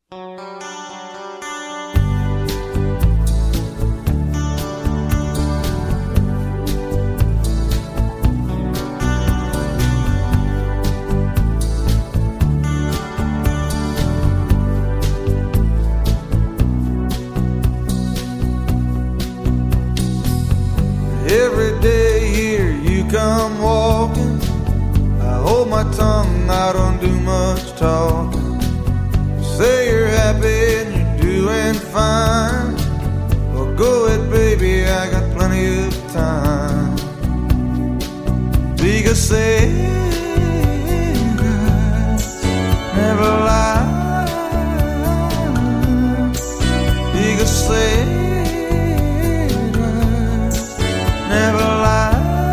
Every day here you come walking, I hold my tongue, I don't do much talking. You say you're happy and you're doing fine. Well, go ahead, baby, I got plenty of time. Because say never lie. Because say never lie.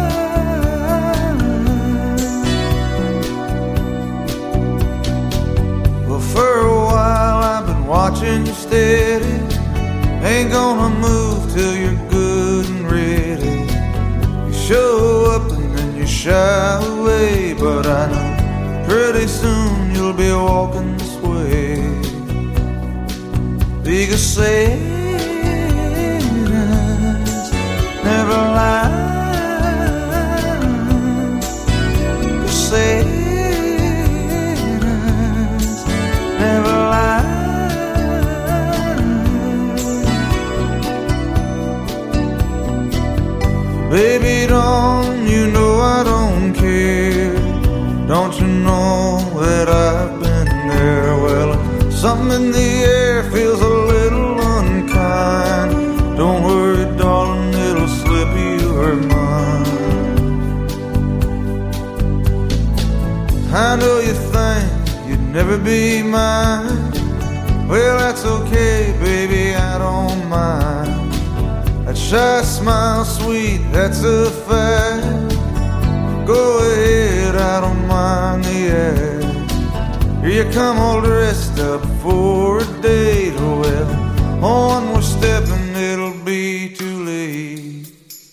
Well, for a while I've been watching you steady. Ain't gonna move till you're good and ready. You show up and then you shy away, but I know pretty soon you'll be walking this way. Because say never lie. Say never lie. Baby, don't you know I don't care? Don't you know that I've been there? Well, something in the air feels a little unkind. Don't worry, darling, it'll slip your mind. I know you think you'd never be mine. Well, that's okay, baby, I don't mind. That shy smile, sweet, that's a fact. Go ahead, I don't mind the act. Here you come all dressed up for a date. Oh, well, on we're stepping, it'll be too late.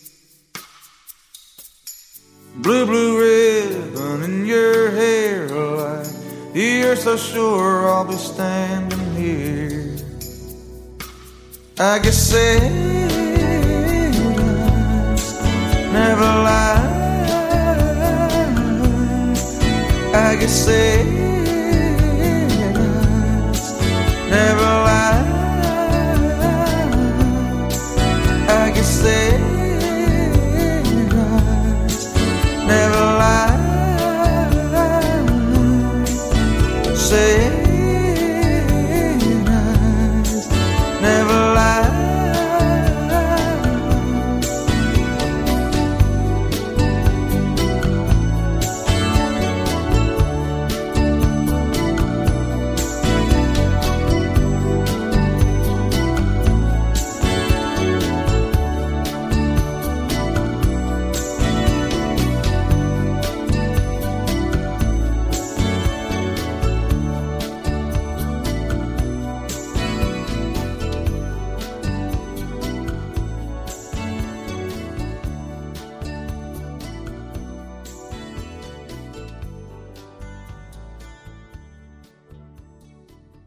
Blue, blue ribbon in your hair, like you're so sure I'll be standing here. I guess sailors never lie. I guess sailors